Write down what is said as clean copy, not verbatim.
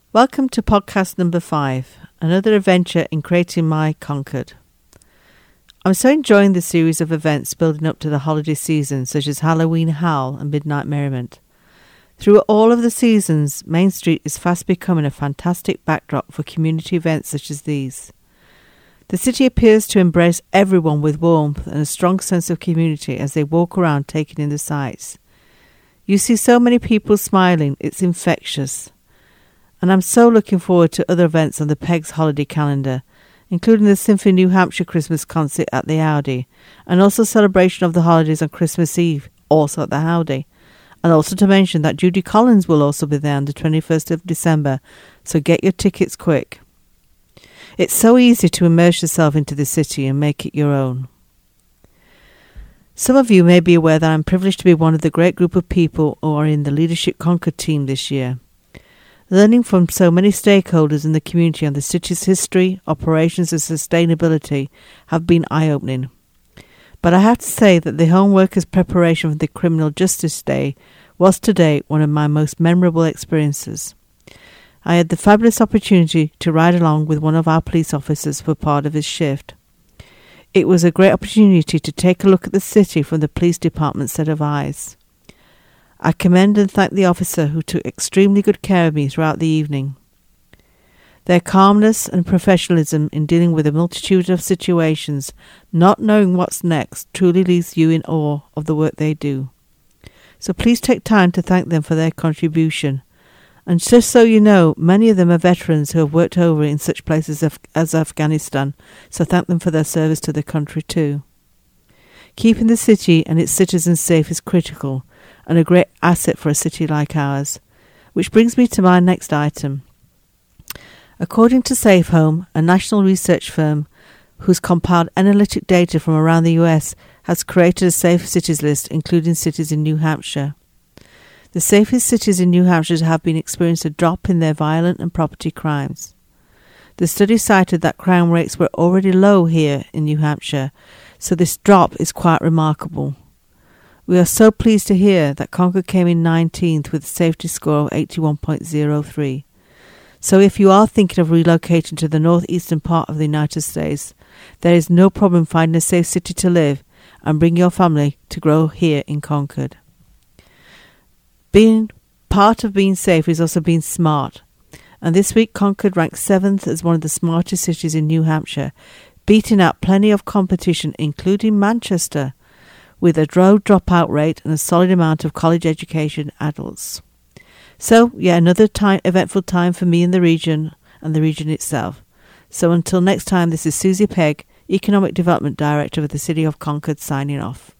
Welcome to podcast number 5, another adventure in creating my Concord. I'm so enjoying the series of events building up to the holiday season, such as Halloween Howl and Midnight Merriment. Through all of the seasons, Main Street is fast becoming a fantastic backdrop for community events such as these. The city appears to embrace everyone with warmth and a strong sense of community as they walk around taking in the sights. You see so many people smiling, it's infectious. And I'm so looking forward to other events on the PEGS holiday calendar, including the Symphony New Hampshire Christmas concert at the Audi, and also celebration of the holidays on Christmas Eve, also at the Audi. And also to mention that Judy Collins will also be there on the 21st of December, so get your tickets quick. It's so easy to immerse yourself into the city and make it your own. Some of you may be aware that I'm privileged to be one of the great group of people who are in the Leadership Concord team this year. Learning from so many stakeholders in the community on the city's history, operations and sustainability have been eye-opening. But I have to say that the home workers' preparation for the Criminal Justice Day was to date one of my most memorable experiences. I had the fabulous opportunity to ride along with one of our police officers for part of his shift. It was a great opportunity to take a look at the city from the police department's set of eyes. I commend and thank the officer who took extremely good care of me throughout the evening. Their calmness and professionalism in dealing with a multitude of situations, not knowing what's next, truly leaves you in awe of the work they do. So please take time to thank them for their contribution. And just so you know, many of them are veterans who have worked over in such places as Afghanistan, so thank them for their service to the country too. Keeping the city and its citizens safe is critical, and a great asset for a city like ours. Which brings me to my next item. According to SafeHome, a national research firm who's compiled analytic data from around the US, has created a safe cities list including cities in New Hampshire. The safest cities in New Hampshire have been experiencing a drop in their violent and property crimes. The study cited that crime rates were already low here in New Hampshire, so this drop is quite remarkable. We are so pleased to hear that Concord came in 19th with a safety score of 81.03. So if you are thinking of relocating to the northeastern part of the United States, there is no problem finding a safe city to live and bring your family to grow here in Concord. Being part of being safe is also being smart. And this week Concord ranked 7th as one of the smartest cities in New Hampshire, beating out plenty of competition including Manchester, with a low dropout rate and a solid amount of college education adults. So, another eventful time for me in the region and the region itself. So until next time, this is Susie Pegg, Economic Development Director of the City of Concord, signing off.